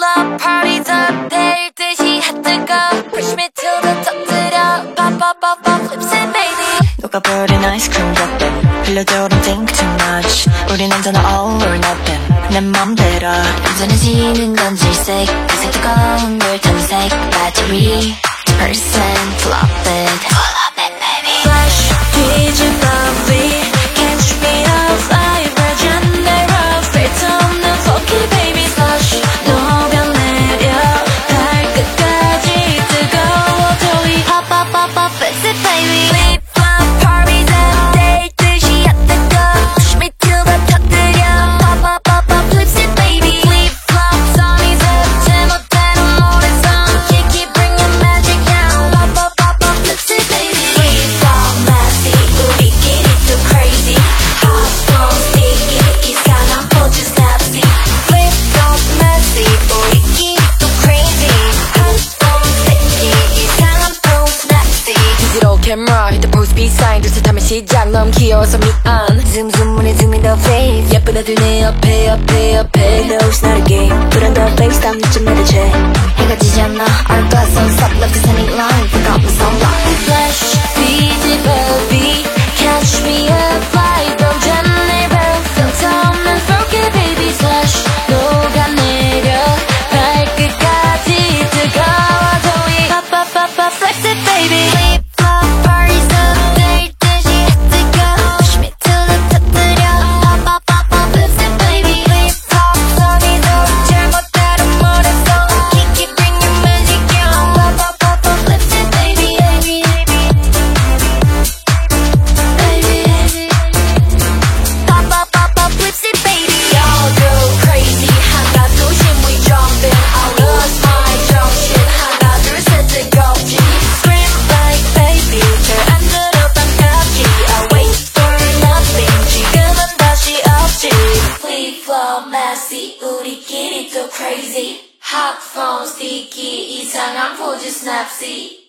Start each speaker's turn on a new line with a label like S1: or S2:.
S1: flop parties up 대듯이 핫뜨거 Push me to the top 들여 Pop pop pop pop flips it baby
S2: 녹아버린 아이스크림 덕분 흘려도 don't think too much 우린 언제나 all or nothing 내 맘대로
S1: 안전해지는 건 질색 그새 뜨거운 물 탐색 Battery 2% flop it Full of it baby
S2: Flash 뒤집어 V Can't shoot me off like virgin 내 rough Fit 없는 funky baby Slush 녹아내려 발끝까지 뜨거워져 이
S1: Pop pop pop pop flips it baby Flip flop parties up 대듯이 핫뜨거 Push me to the top 들여 Pop pop pop pop flips it baby Flip flop songs up 제멋대로 모래성 Kiki bring your magic down Pop pop pop pop flips it baby
S2: Flip flop messy 우리끼리 too crazy Hot phone sticky 이상한 포즈 snapsy Flip flop messy 우리끼리 too crazy Hot phone sticky 이상한 포즈 snapsy
S1: 디지털 캠era 휴대폰 스피드 사인 둘셋하면 시작 너무 귀여워서 미안
S2: Zoom zoom when it's zoom in the face
S1: 예쁜 애들 내 옆에 옆에 옆에
S2: You know it's not a game Put on the face 땀 좀 내려줘
S1: 해가 지지 않아 Our glass on stop left is running line Forgot my song lock Flash 뒤집어 V Catch me up fly Virgin never filter 없는 funky baby Slash 녹아내려 발끝까지 뜨거워져 이 Pop pop pop pop flex it baby Flip flop parties up 대듯이 핫뜨거 Push me to the top 들여 Pop pop pop pop flex it baby Flip flop songs up 제멋대로 모래성 Kiki bring your magic down Pop pop pop pop flex it baby baby baby Pop pop pop pop flips it baby
S2: Y'all go crazy 하나 둘씩 we jumping I lost my junction 하나 둘셋 뜨겁지 Scream like baby 잘안 들어 반갑지 I wait for nothing 지금은 다시 없지 Flip flop messy 우리끼리 too crazy Hot phone sticky 이상한 포즈 snapsy